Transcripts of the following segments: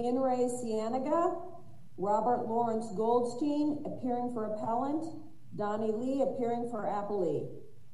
In re Cienega, Robert Lawrence Goldstein appearing for appellant, Donnie Lee appearing for appellee.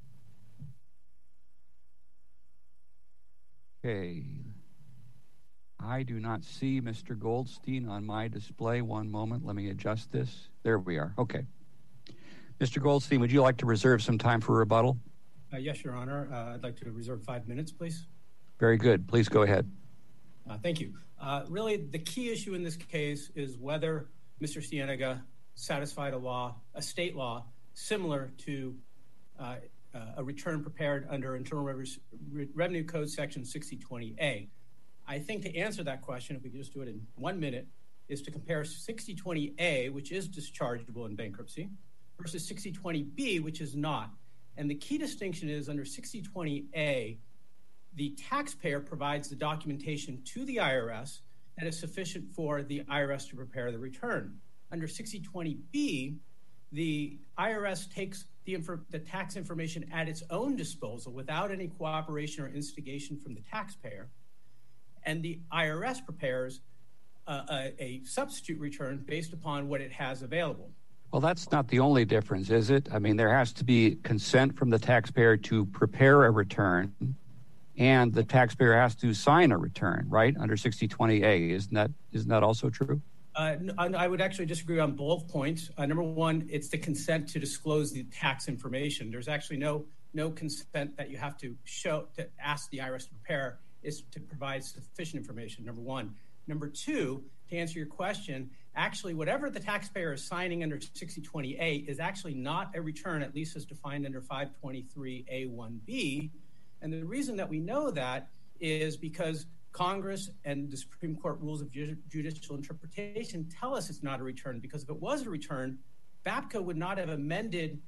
Okay. I do not see Mr. Goldstein on my display. One moment, let me adjust this. There we are. Okay. Mr. Goldstein, would you like to reserve some time for rebuttal? Yes, Your Honor. I'd like to reserve 5 minutes, please. Very good. Please go ahead. Thank you. Really, the key issue in this case is whether Mr. Cienega satisfied a state law similar to a return prepared under Internal Revenue Code Section 6020A. I think to answer that question, if we could just do it in 1 minute, is to compare 6020A, which is dischargeable in bankruptcy, versus 6020B, which is not. And the key distinction is under 6020A, the taxpayer provides the documentation to the IRS that is sufficient for the IRS to prepare the return. Under 6020B, the IRS takes the tax information at its own disposal without any cooperation or instigation from the taxpayer, and the IRS prepares a substitute return based upon what it has available. Well, that's not the only difference, is it? I mean, there has to be consent from the taxpayer to prepare a return, and the taxpayer has to sign a return, right, under 6020A. Isn't that also true? I would actually disagree on both points. Number one, it's the consent to disclose the tax information. There's actually no consent that you have to show to ask the IRS to prepare, is to provide sufficient information, number one. Number two, to answer your question, actually whatever the taxpayer is signing under 6020A is actually not a return, at least as defined under 523A1B. And the reason that we know that is because Congress and the Supreme Court rules of judicial interpretation tell us it's not a return, because if it was a return, BAPCA would not have amended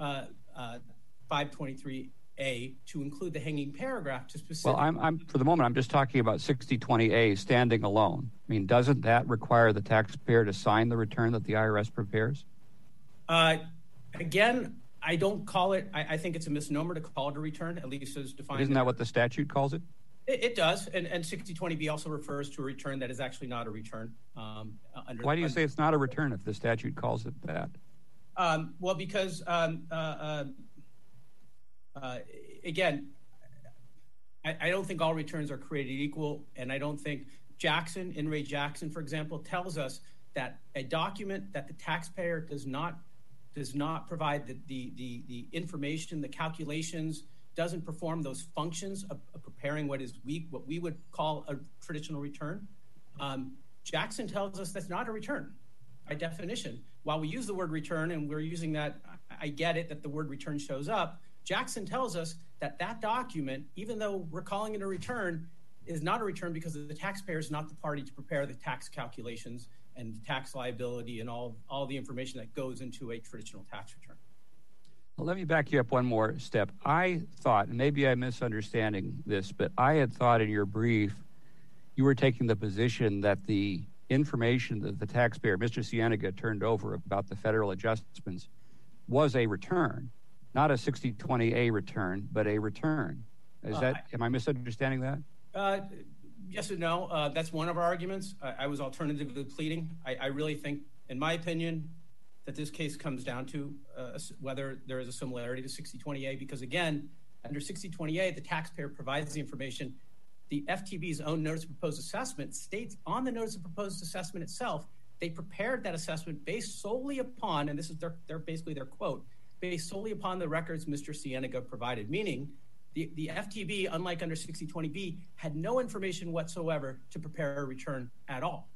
523A to include the hanging paragraph to specific. Well, I'm for the moment, I'm just talking about 6020A standing alone. I mean, doesn't that require the taxpayer to sign the return that the IRS prepares? Again, I don't call it, I think it's a misnomer to call it a return, at least as defined. Isn't that what the statute calls it? It does, and 6020B also refers to a return that is actually not a return. Why do you say it's not a return if the statute calls it that? Well, because, again, I don't think all returns are created equal, and I don't think In re Jackson, for example, tells us that a document that the taxpayer does not provide the information, the calculations, doesn't perform those functions of preparing what we would call a traditional return. Jackson tells us that's not a return by definition. While we use the word return, and we're using that, I get it that the word return shows up, Jackson tells us that document, even though we're calling it a return, is not a return because the taxpayer is not the party to prepare the tax calculations and the tax liability and all the information that goes into a traditional tax return. Well, let me back you up one more step. I thought, and maybe I'm misunderstanding this, but I had thought in your brief you were taking the position that the information that the taxpayer, Mr. Cienega, turned over about the federal adjustments was a return, not a 6020A return, but a return. Am I misunderstanding that? Yes and no. That's one of our arguments. I was alternatively pleading. I really think, in my opinion, that this case comes down to whether there is a similarity to 6020A, because again, under 6020A, the taxpayer provides the information. The FTB's own notice of proposed assessment states on the notice of proposed assessment itself, they prepared that assessment based solely upon, and this is basically their quote, based solely upon the records Mr. Cienega provided, meaning the FTB, unlike under 6020B, had no information whatsoever to prepare a return at all.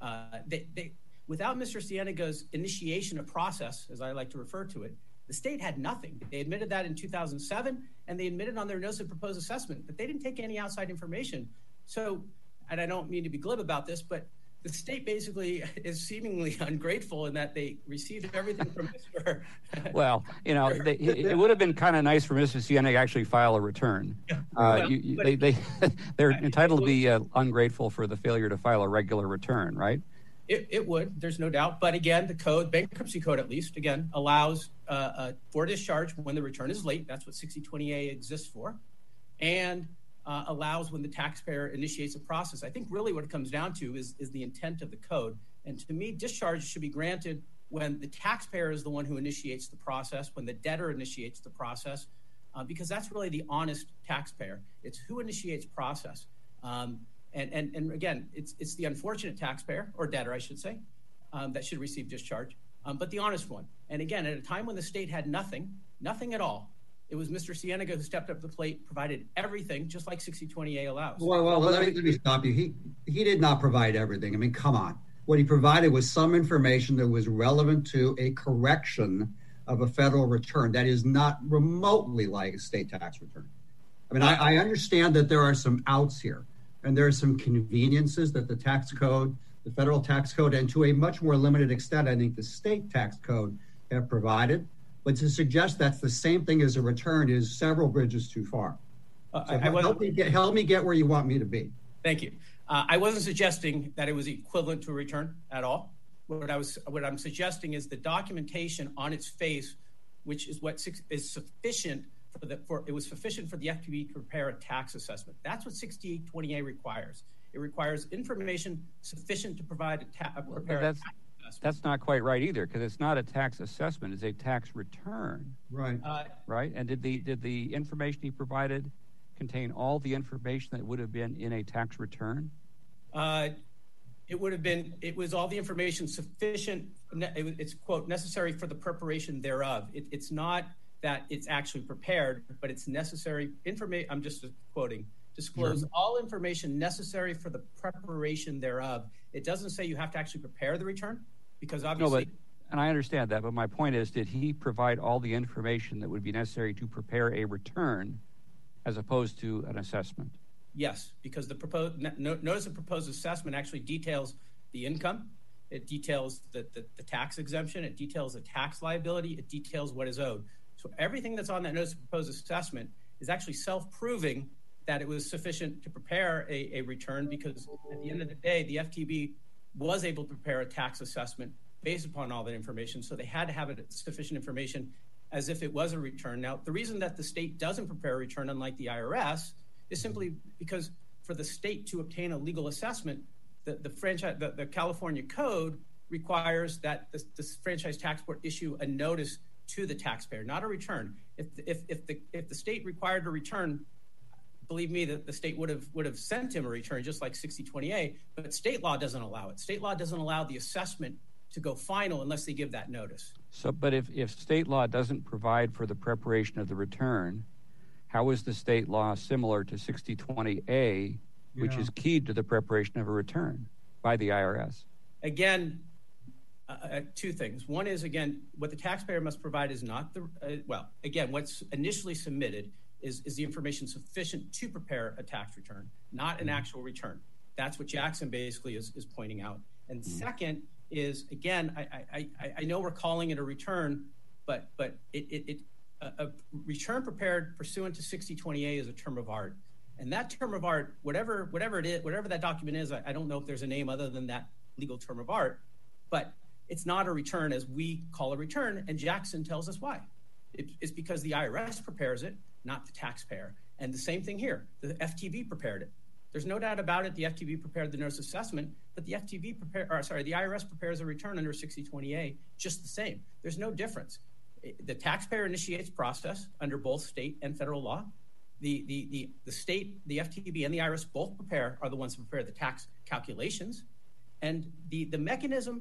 Without Mr. Cienega's initiation of process, as I like to refer to it, the state had nothing. They admitted that in 2007, and they admitted on their notice of proposed assessment that they didn't take any outside information. So, and I don't mean to be glib about this, but the state basically is seemingly ungrateful in that they received everything from Mr. Well, it would have been kind of nice for Mr. Cienega to actually file a return. They're entitled to be ungrateful for the failure to file a regular return, right? It would, there's no doubt. But again, the code, bankruptcy code at least, again, allows for discharge when the return is late. That's what 6020A exists for. And allows when the taxpayer initiates a process. I think really what it comes down to is the intent of the code. And to me, discharge should be granted when the taxpayer is the one who initiates the process, when the debtor initiates the process, because that's really the honest taxpayer. It's who initiates process. And again, it's the unfortunate taxpayer, or debtor, I should say, that should receive discharge, but the honest one. And again, at a time when the state had nothing at all, it was Mr. Cienega who stepped up to the plate, provided everything, just like 6020A allows. Well, let me stop you. He did not provide everything. I mean, come on. What he provided was some information that was relevant to a correction of a federal return that is not remotely like a state tax return. I mean, I understand that there are some outs here, and there are some conveniences that the tax code, the federal tax code, and to a much more limited extent, I think the state tax code have provided. But to suggest that's the same thing as a return is several bridges too far. So help me get where you want me to be. Thank you. I wasn't suggesting that it was equivalent to a return at all. What I'm suggesting is the documentation on its face, which is what is sufficient it was sufficient for the FTB to prepare a tax assessment. That's what 6820A requires. It requires information sufficient to prepare a tax assessment. That's not quite right either, because it's not a tax assessment; it's a tax return. Right. Right. And did the information he provided contain all the information that would have been in a tax return? It was all the information sufficient. It's quote necessary for the preparation thereof. It's not that it's actually prepared, but it's necessary information. I'm just quoting. Disclose all information necessary for the preparation thereof. It doesn't say you have to actually prepare the return, because obviously. And I understand that, but my point is, did he provide all the information that would be necessary to prepare a return, as opposed to an assessment? Yes, because the notice of proposed assessment actually details the income, it details the tax exemption, it details the tax liability, it details what is owed. So everything that's on that notice of proposed assessment is actually self-proving that it was sufficient to prepare a return, because at the end of the day, the FTB was able to prepare a tax assessment based upon all that information. So they had to have sufficient information as if it was a return. Now, the reason that the state doesn't prepare a return, unlike the IRS, is simply because for the state to obtain a legal assessment, the California code requires that the franchise tax board issue a notice to the taxpayer, not a return. If the state required a return, believe me, that the state would have sent him a return, just like 6020A, but state law doesn't allow it. State law doesn't allow the assessment to go final unless they give that notice. So, but if state law doesn't provide for the preparation of the return, how is the state law similar to 6020A, which is keyed to the preparation of a return by the IRS? Again, two things. One is, again, what the taxpayer must provide is not what's initially submitted is the information sufficient to prepare a tax return, not an actual return. That's what Jackson basically is pointing out. And second is, again, I know we're calling it a return, but a return prepared pursuant to 6020A is a term of art. And that term of art, whatever it is, whatever that document is, I don't know if there's a name other than that legal term of art, but it's not a return as we call a return, and Jackson tells us why. It's because the IRS prepares it, not the taxpayer. And the same thing here, the FTB prepared it. There's no doubt about it, the FTB prepared the notice assessment, but the IRS prepares a return under 6020A just the same. There's no difference. The taxpayer initiates process under both state and federal law. The state, the FTB, and the IRS both are the ones who prepare the tax calculations. And the mechanism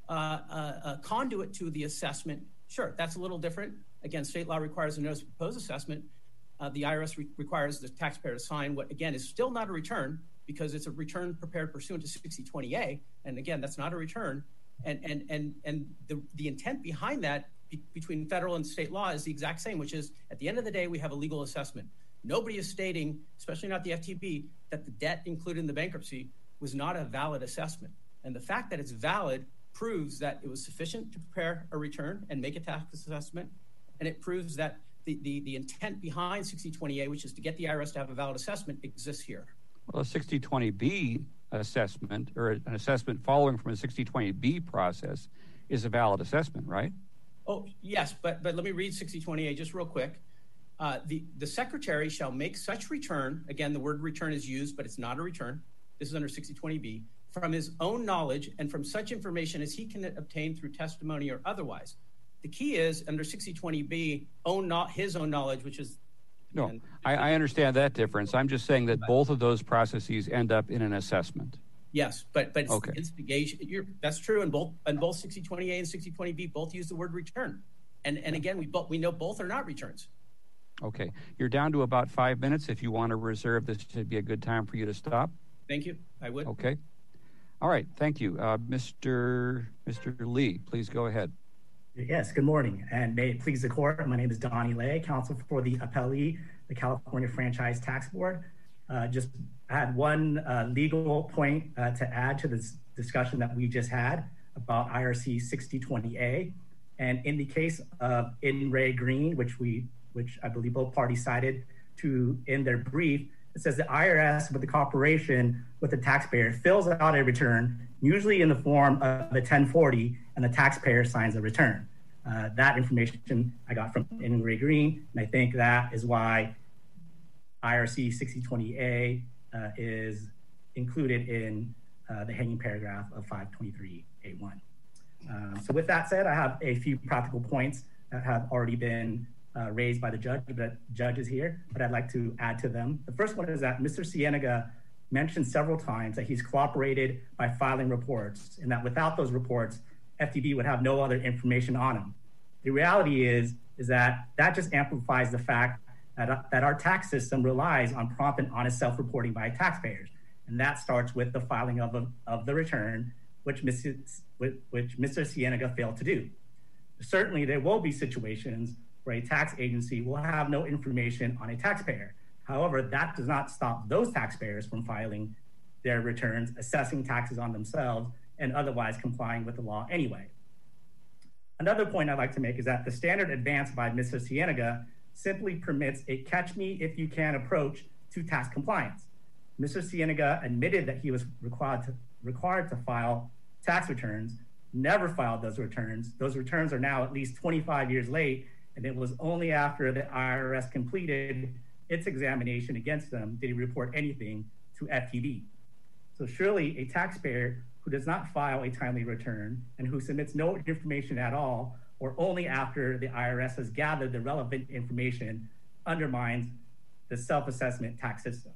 conduit to the assessment, sure, that's a little different. Again, state law requires a notice of proposed assessment. The IRS requires the taxpayer to sign what, again, is still not a return, because it's a return prepared pursuant to 6020A. And again, that's not a return. And the intent behind that between federal and state law is the exact same, which is at the end of the day, we have a legal assessment. Nobody is stating, especially not the FTB, that the debt included in the bankruptcy was not a valid assessment. And the fact that it's valid proves that it was sufficient to prepare a return and make a tax assessment. And it proves that the intent behind 6020A, which is to get the IRS to have a valid assessment, exists here. Well, a 6020B assessment, or an assessment following from a 6020B process, is a valid assessment, right? Oh, yes, but let me read 6020A just real quick. The secretary shall make such return, again, the word return is used, but it's not a return. This is under 6020B, from his own knowledge and from such information as he can obtain through testimony or otherwise. The key is under 6020B, his own knowledge, which is... No, I understand that difference. I'm just saying that both of those processes end up in an assessment. Yes, but it's okay. Instigation. That's true, and both 6020A and 6020B both use the word return. And again, we know both are not returns. Okay, you're down to about 5 minutes. If you want to reserve, this should be a good time for you to stop. Thank you. I would. Okay. All right. Thank you, Mr. Lee. Please go ahead. Yes. Good morning, and may it please the court. My name is Donnie Lay, counsel for the appellee, the California Franchise Tax Board. Just had one legal point to add to this discussion that we just had about IRC 6020A, and in the case of In Re Green, which I believe both parties cited to in their brief, it says the IRS with the corporation with the taxpayer fills out a return, usually in the form of a 1040, and the taxpayer signs a return. That information I got from In Re Green, and I think that is why IRC 6020A is included in the hanging paragraph of 523A1. So with that said, I have a few practical points that have already been raised by the judge, but judge is here, but I'd like to add to them. The first one is that Mr. Cienega mentioned several times that he's cooperated by filing reports, and that without those reports, FTB would have no other information on him. The reality is that just amplifies the fact that our tax system relies on prompt and honest self-reporting by taxpayers, and that starts with the filing of the return, which Mr. Cienega failed to do. Certainly, there will be situations where a tax agency will have no information on a taxpayer. However, that does not stop those taxpayers from filing their returns, assessing taxes on themselves, and otherwise complying with the law anyway. Another point I'd like to make is that the standard advanced by Mr. Cienega simply permits a catch-me-if-you-can approach to tax compliance. Mr. Cienega admitted that he was required to file tax returns, never filed those returns. Those returns are now at least 25 years late, and it was only after the IRS completed its examination against them did he report anything to FTB. So surely a taxpayer who does not file a timely return and who submits no information at all, or only after the IRS has gathered the relevant information, undermines the self-assessment tax system.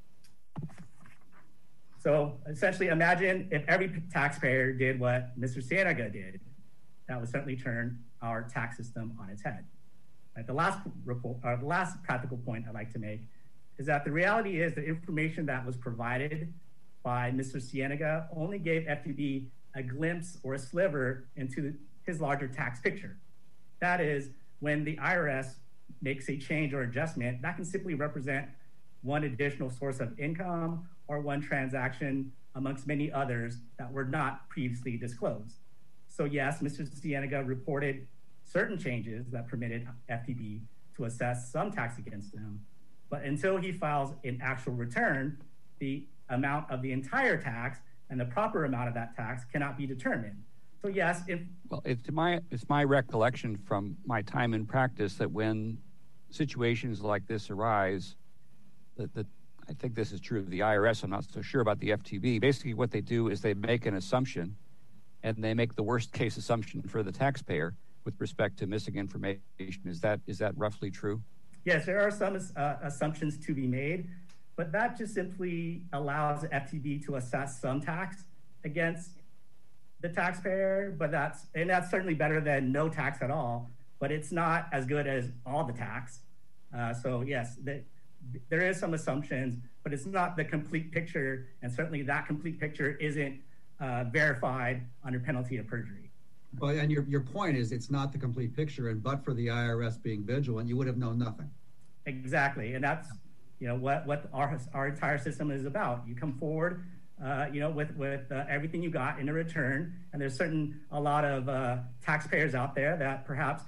So essentially, imagine if every taxpayer did what Mr. Cienega did. That would certainly turn our tax system on its head. Right, the last practical point I'd like to make is that the reality is the information that was provided by Mr. Cienega only gave FTB a glimpse or a sliver into his larger tax picture. That is, when the IRS makes a change or adjustment, that can simply represent one additional source of income or one transaction amongst many others that were not previously disclosed. So yes, Mr. Cienega reported certain changes that permitted FTB to assess some tax against them, but until he files an actual return, the amount of the entire tax and the proper amount of that tax cannot be determined. So yes, it's my recollection from my time in practice that when situations like this arise, that I think this is true of the IRS, I'm not so sure about the FTB. Basically what they do is they make an assumption, and they make the worst case assumption for the taxpayer with respect to missing information. Is that roughly true? Yes, there are some assumptions to be made, but that just simply allows FTB to assess some tax against the taxpayer, but that's certainly better than no tax at all, but it's not as good as all the tax. So yes, there is some assumptions, but it's not the complete picture, and certainly that complete picture isn't verified under penalty of perjury. Well, and your point is it's not the complete picture, and but for the IRS being vigilant, you would have known nothing. Exactly, and that's what our entire system is about. You come forward, with everything you got in a return, and there's a lot of taxpayers out there that perhaps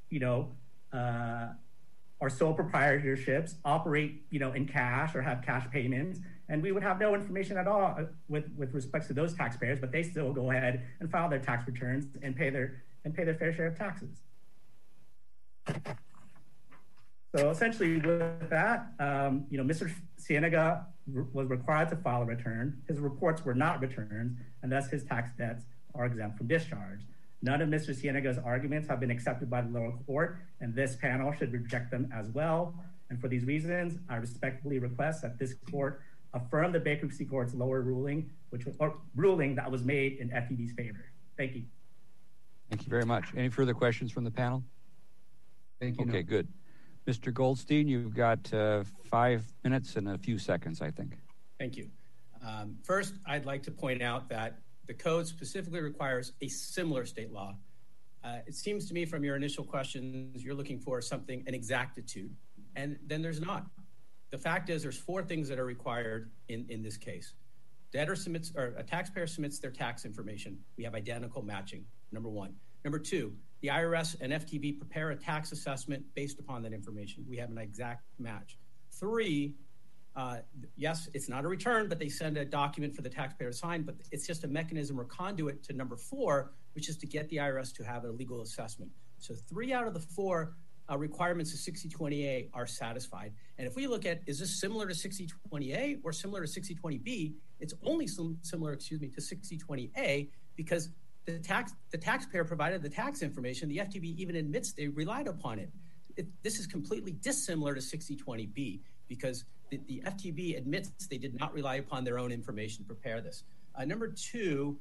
are sole proprietorships, operate in cash or have cash payments, and we would have no information at all with respect to those taxpayers, but they still go ahead and file their tax returns and pay their fair share of taxes. So essentially with that, Mr. Cienega was required to file a return. His reports were not returned, and thus his tax debts are exempt from discharge. None of Mr. Cienega's arguments have been accepted by the lower court, and this panel should reject them as well. And for these reasons, I respectfully request that this court affirm the bankruptcy court's lower ruling, ruling that was made in FEB's favor. Thank you. Thank you very much. Any further questions from the panel? Thank you. Okay, good. Mr. Goldstein, you've got 5 minutes and a few seconds, I think. Thank you. First, I'd like to point out that the code specifically requires a similar state law. It seems to me from your initial questions, you're looking for something, an exactitude, and then there's not. The fact is there's 4 things that are required in this case. Debtor submits, or a taxpayer submits their tax information. We have identical matching, number 1. Number 2, the IRS and FTB prepare a tax assessment based upon that information. We have an exact match. 3, yes, it's not a return, but they send a document for the taxpayer to sign, but it's just a mechanism or conduit to number 4, which is to get the IRS to have a legal assessment. So 3 out of the 4 requirements of 6020A are satisfied. And if we look at, is this similar to 6020A or similar to 6020B? It's only similar, to 6020A because the taxpayer provided the tax information. The FTB even admits they relied upon it. This is completely dissimilar to 6020B because the FTB admits they did not rely upon their own information to prepare this. Number 2,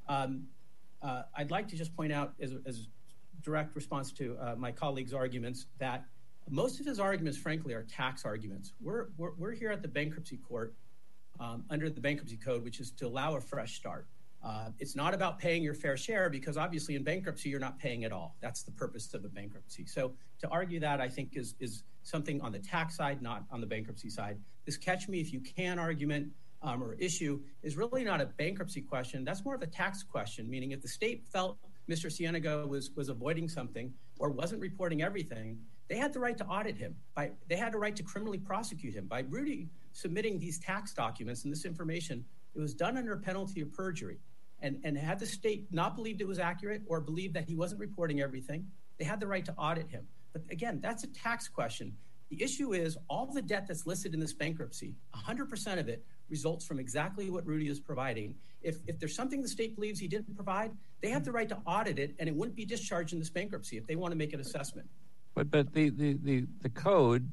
I'd like to just point out as direct response to my colleague's arguments that most of his arguments, frankly, are tax arguments. We're here at the bankruptcy court under the bankruptcy code, which is to allow a fresh start. It's not about paying your fair share because obviously in bankruptcy, you're not paying at all. That's the purpose of the bankruptcy. So to argue that, I think is something on the tax side, not on the bankruptcy side. This catch me if you can argument or issue is really not a bankruptcy question. That's more of a tax question, meaning if the state felt Mr. Cienega was avoiding something or wasn't reporting everything, they had the right to audit him. They had the right to criminally prosecute him. By Rudy submitting these tax documents and this information, it was done under a penalty of perjury. And had the state not believed it was accurate or believed that he wasn't reporting everything, they had the right to audit him. But again, that's a tax question. The issue is all the debt that's listed in this bankruptcy, 100% of it results from exactly what Rudy is providing. If there's something the state believes he didn't provide, they have the right to audit it, and it wouldn't be discharged in this bankruptcy if they want to make an assessment. But the code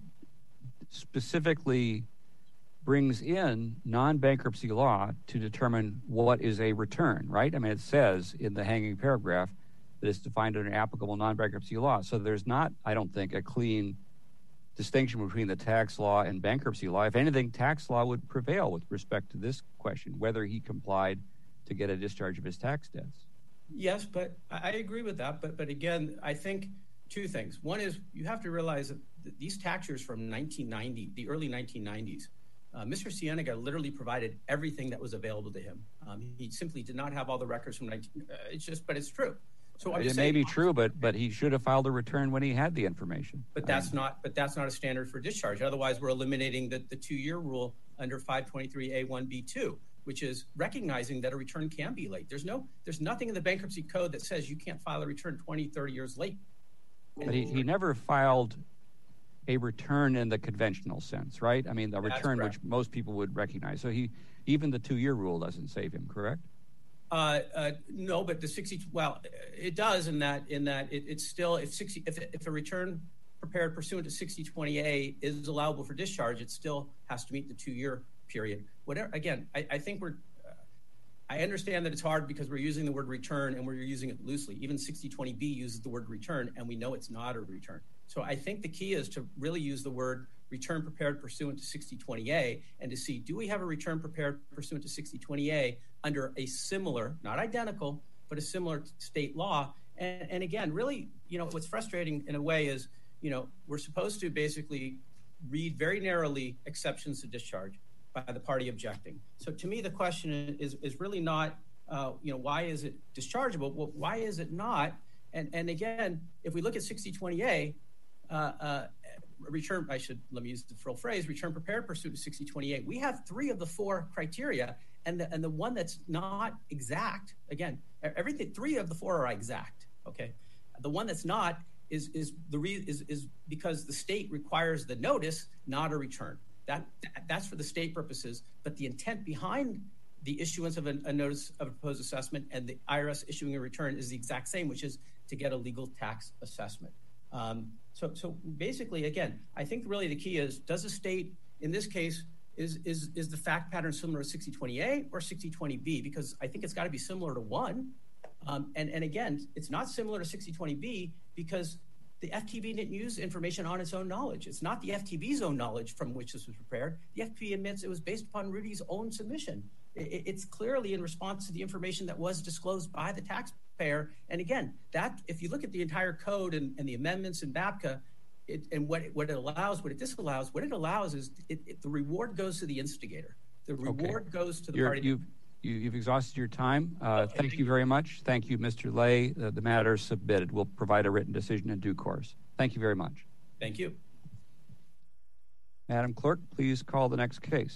specifically brings in non-bankruptcy law to determine what is a return, right? I mean, it says in the hanging paragraph that it's defined under applicable non-bankruptcy law. So there's not, I don't think, a clean distinction between the tax law and bankruptcy law. If anything, tax law would prevail with respect to this question, whether he complied to get a discharge of his tax debts. Yes, but I agree with that. But again, I think 2 things. One is you have to realize that these tax years from 1990, the early 1990s, Mr. Cienega literally provided everything that was available to him. He simply did not have all the records from but it's true. So it may be true, but he should have filed a return when he had the information. But that's not a standard for discharge. Otherwise, we're eliminating the 2-year rule under 523A1B2, which is recognizing that a return can be late. There's nothing in the bankruptcy code that says you can't file a return 20, 30 years late. But he never filed a return in the conventional sense, right? I mean, the return which most people would recognize. So even the 2-year rule doesn't save him, correct? No, but it does in that it's still if a return prepared pursuant to 6020A is allowable for discharge, it still has to meet the 2-year period. Whatever. Again, I think I understand that it's hard because we're using the word return and we're using it loosely. Even 6020B uses the word return, and we know it's not a return. So I think the key is to really use the word return prepared pursuant to 6020A and to see, do we have a return prepared pursuant to 6020A under a similar, not identical, but a similar state law? And again, really, what's frustrating in a way is, we're supposed to basically read very narrowly exceptions to discharge by the party objecting. So to me, the question is really not, why is it dischargeable? Well, why is it not? And again, if we look at 6020A, return, let me use the full phrase, return prepared pursuant to 6020A. We have 3 of the 4 criteria, and the one that's not exact, again, everything, 3 of the 4 are exact, okay? The one that's not is because the state requires the notice, not a return. That's for the state purposes, but the intent behind the issuance of a notice of a proposed assessment and the IRS issuing a return is the exact same, which is to get a legal tax assessment. So basically, again, I think really the key is, does the state, in this case, is the fact pattern similar to 6020A or 6020B? Because I think it's got to be similar to one. And again, it's not similar to 6020B because the FTB didn't use information on its own knowledge. It's not the FTB's own knowledge from which this was prepared. The FTB admits it was based upon Rudy's own submission. It's clearly in response to the information that was disclosed by the taxpayer. And again, that if you look at the entire code and the amendments in BAPCA, and what it allows, what it disallows, what it allows is the reward goes to the instigator. The reward goes to the party. You've exhausted your time. Thank you very much. Thank you, Mr. Lay. The matter is submitted. We'll provide a written decision in due course. Thank you very much. Thank you. Madam Clerk, please call the next case.